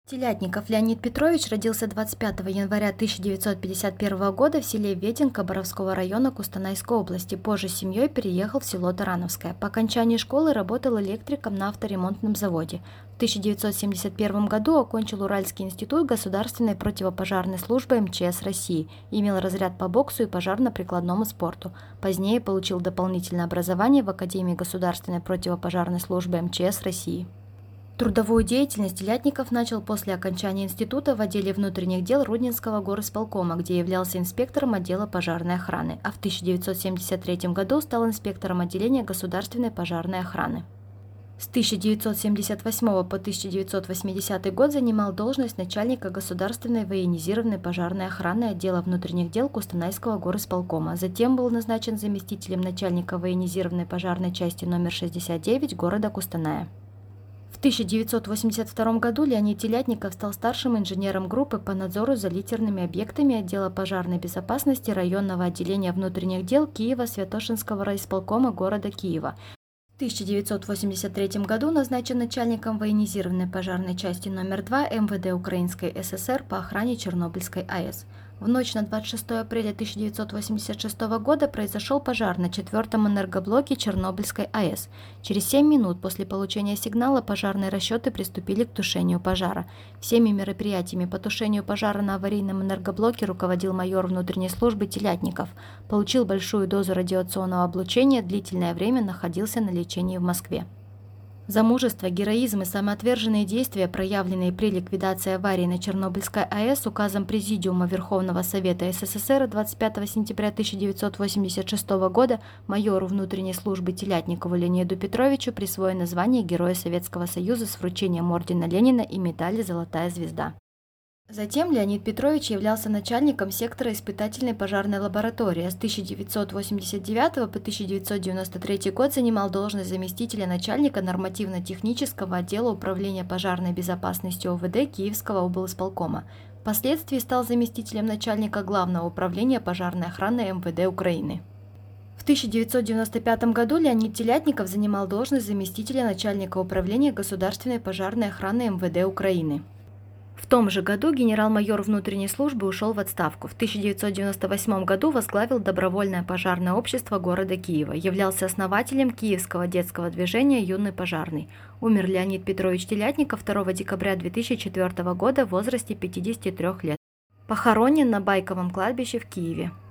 Телятников Леонид Петрович родился 25 января 1951 года в селе Веденка Боровского района Кустанайской области. Позже с семьей переехал в село Тарановское. По окончании школы работал электриком на авторемонтном заводе. В 1971 году окончил Уральский институт государственной противопожарной службы МЧС России. Имел разряд по боксу и пожарно-прикладному спорту. Позднее получил дополнительное образование в Академии государственной противопожарной службы МЧС России. Трудовую деятельность Телятников начал после окончания института в отделе внутренних дел Рудненского горисполкома, где являлся инспектором отдела пожарной охраны, а в 1973 году стал инспектором отделения государственной пожарной охраны. С 1978 по 1980 год занимал должность начальника государственной военизированной пожарной охраны отдела внутренних дел Кустанайского горисполкома. Затем был назначен заместителем начальника военизированной пожарной части номер 69 города Кустаная. В 1982 году Леонид Телятников стал старшим инженером группы по надзору за литерными объектами отдела пожарной безопасности районного отделения внутренних дел Киево-Святошинского райисполкома города Киева. В 1983 году назначен начальником военизированной пожарной части номер 2 МВД Украинской ССР по охране Чернобыльской АЭС. В ночь на 26 апреля 1986 года произошел пожар на 4-м энергоблоке Чернобыльской АЭС. Через 7 минут после получения сигнала пожарные расчеты приступили к тушению пожара. Всеми мероприятиями по тушению пожара на аварийном энергоблоке руководил майор внутренней службы Телятников. Получил большую дозу радиационного облучения, длительное время находился на лечении в Москве. За мужество, героизм и самоотверженные действия, проявленные при ликвидации аварии на Чернобыльской АЭС указом Президиума Верховного Совета СССР 25 сентября 1986 года майору внутренней службы Телятникову Леониду Петровичу присвоено звание Героя Советского Союза с вручением ордена Ленина и медали «Золотая звезда». Затем Леонид Петрович являлся начальником сектора испытательной пожарной лаборатории. С 1989 по 1993 год занимал должность заместителя начальника нормативно-технического отдела управления пожарной безопасностью ОВД Киевского облисполкома. Впоследствии стал заместителем начальника Главного управления пожарной охраны МВД Украины. В 1995 году Леонид Телятников занимал должность заместителя начальника управления государственной пожарной охраны МВД Украины. В том же году генерал-майор внутренней службы ушел в отставку. В 1998 году возглавил добровольное пожарное общество города Киева. Являлся основателем Киевского детского движения «Юный пожарный». Умер Леонид Петрович Телятников 2 декабря 2004 года в возрасте 53 лет. Похоронен на Байковом кладбище в Киеве.